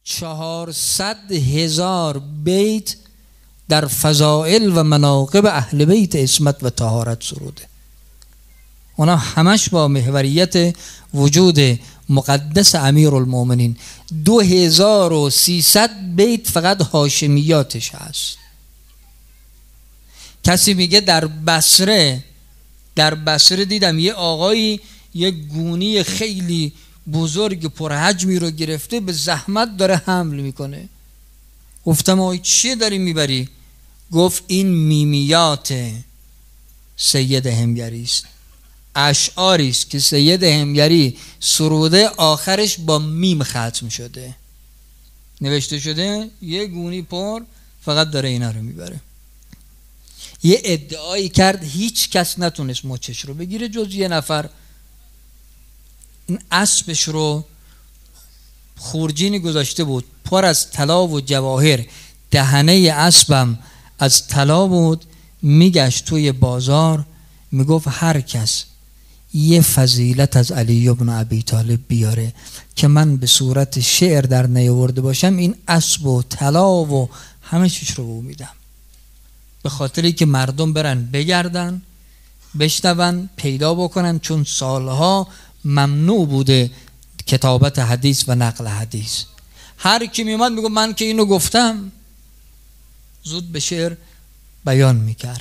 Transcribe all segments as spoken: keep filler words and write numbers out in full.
چهارصد هزار بیت در فضائل و مناقب اهل بیت عصمت و طهارت سروده. اونا همش با محوریت وجود مقدس امیرالمومنین. دو هزار و سیصد بیت فقط هاشمیاتش هست. کسی میگه در بصره در بصره دیدم یه آقایی یه گونی خیلی بزرگ پرحجمی رو گرفته، به زحمت داره حمل میکنه. گفتم آی چیه داری میبری؟ گفت این میمیات سید همگری است، اشعاری است که سید همگری سروده، آخرش با میم ختم شده، نوشته شده یه گونی پر، فقط داره اینا رو میبره. یه ادعایی کرد هیچ کس نتونست مچش رو بگیره جز یه نفر. این اسبش رو خورجینی گذاشته بود پر از طلا و جواهر، دهنه اسبم از طلا بود. میگشت توی بازار میگفت هر کس یه فضیلت از علی ابن ابی طالب بیاره که من به صورت شعر در نیاورده باشم، این اسب و طلا و همه چیز رو به او میدم. به خاطری که مردم برن بگردن بشنون پیدا بکنن، چون سالها ممنوع بوده کتابت حدیث و نقل حدیث. هر کی میومد میگه من که اینو گفتم، زود به شعر بیان میکرد.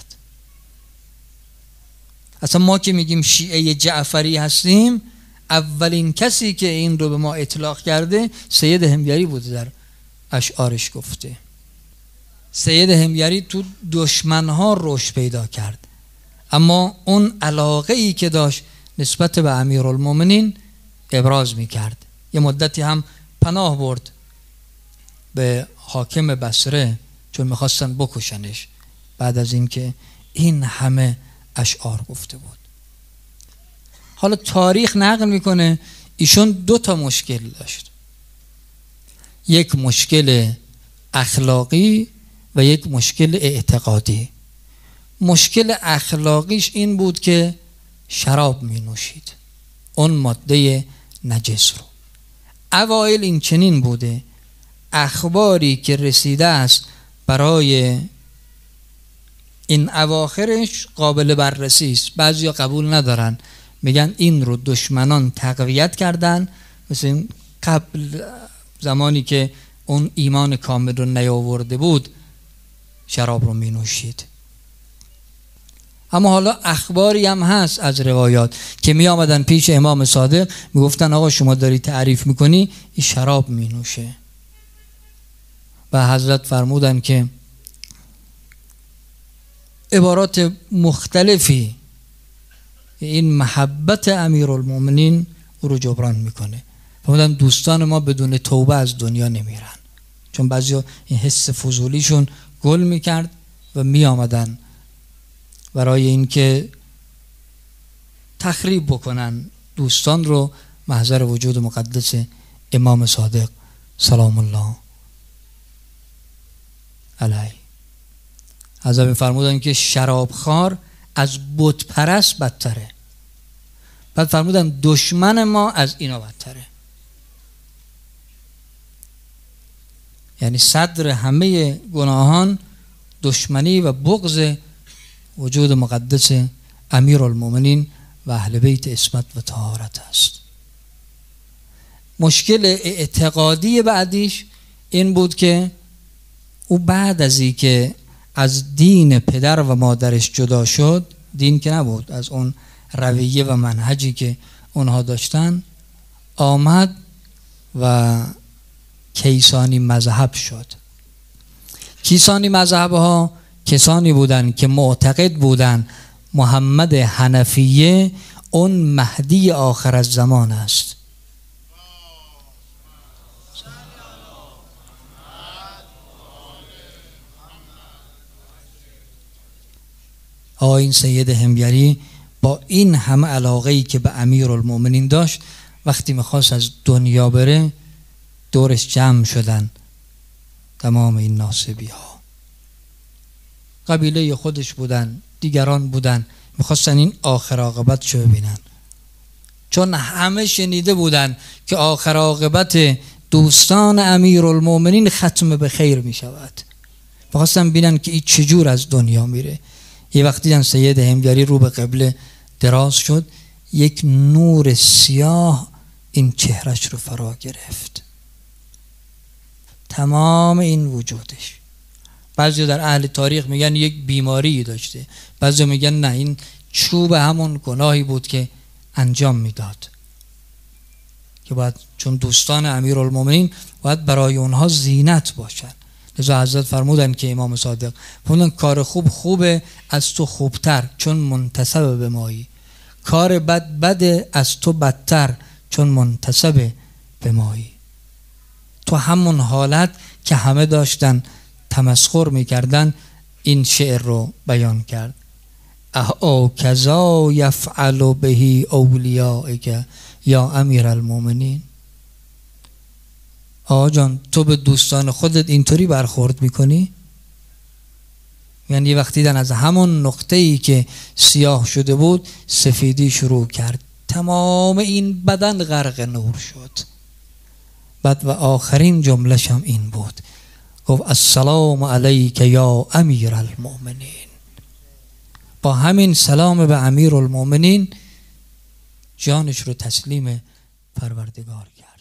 اصلا ما که میگیم شیعه جعفری هستیم، اولین کسی که این رو به ما اطلاق کرده سید همگری بوده، در اشعارش گفته. سید همگری تو دشمنها رشد پیدا کرد، اما اون علاقه ای که داشت نسبت به امیرالمومنین ابراز میکرد. یه مدتی هم پناه برد به حاکم بصره چون میخواستن بکشنش، بعد از اینکه این همه اشعار گفته بود. حالا تاریخ نقل میکنه ایشون دو تا مشکل داشت، یک مشکل اخلاقی و یک مشکل اعتقادی. مشکل اخلاقیش این بود که شراب می نوشید، اون ماده نجس رو. اوایل این چنین بوده، اخباری که رسیده است برای این اواخرش قابل بررسی است. بعضیا قبول ندارن، میگن این رو دشمنان تقویت کردن، مثل قبل زمانی که اون ایمان کامل رو نیاورده بود شراب رو می نوشید. اما حالا اخباری هم هست از روایات که می آمدن پیش امام صادق می گفتن آقا شما داری تعریف میکنی این شراب می نوشه، و حضرت فرمودن که عبارات مختلفی این محبت امیرالمومنین او رو جبران میکنه. فرمودن دوستان ما بدون توبه از دنیا نمیرن، چون بعضی این حس فضولیشون گل میکرد و می آمدن برای اینکه تخریب بکنن دوستان رو محضر وجود مقدس امام صادق سلام الله علیه. حضرت فرمودن که شرابخوار از بت پرست بدتره. بعد فرمودن دشمن ما از اینا بدتره. یعنی صدر همه گناهان دشمنی و بغض وجود مقدس امیرالمومنین و اهل بیت عصمت و طهارت است. مشکل اعتقادی بعدیش این بود که او بعد از این که از دین پدر و مادرش جدا شد، دین که نبود، از اون رویه و منهجی که اونها داشتن، آمد و کیسانی مذهب شد. کیسانی مذهب ها کسانی بودند که معتقد بودند محمد حنفیه اون مهدی آخر الزمان است. آقا این سید همگری با این همه علاقه‌ای که به امیرالمومنین داشت، وقتی میخواست از دنیا بره دورش جمع شدن تمام این ناصبی ها. قبیله خودش بودن، دیگران بودن، میخواستن این آخر عاقبت شو ببینن، چون همه شنیده بودن که آخر عاقبت دوستان امیرالمومنین ختم به خیر می شود. بخواستم بینن که این چجور از دنیا میره. یه وقتی دیدن سید همگری رو به قبله دراز شد، یک نور سیاه این چهرش رو فرا گرفت، تمام این وجودش. بعضی در اهل تاریخ میگن یک بیماری داشته، بعضی میگن نه این چوب همون گناهی بود که انجام میداد، که باید چون دوستان امیرالمومنین باید برای اونها زینت باشن. لذا حضرت فرمودن که امام صادق فرمودن کار خوب خوبه از تو خوبتر چون منتسب به مایی، کار بد بده از تو بدتر چون منتسب به مایی. تو همون حالت که همه داشتن تمسخر میکردن این شعر رو بیان کرد. او کذا یفعل به اولیائک یا امیرالمومنین. آقا جان تو به دوستان خودت اینطوری برخورد میکنی؟ یعنی یه وقتی دیدن از همون نقطه‌ای که سیاه شده بود سفیدی شروع کرد، تمام این بدن غرق نور شد. بعد و آخرین جملش هم این بود، گفت السلام علیک یا امیرالمومنین. با همین سلام به امیرالمومنین جانش رو تسلیم پروردگار کرد.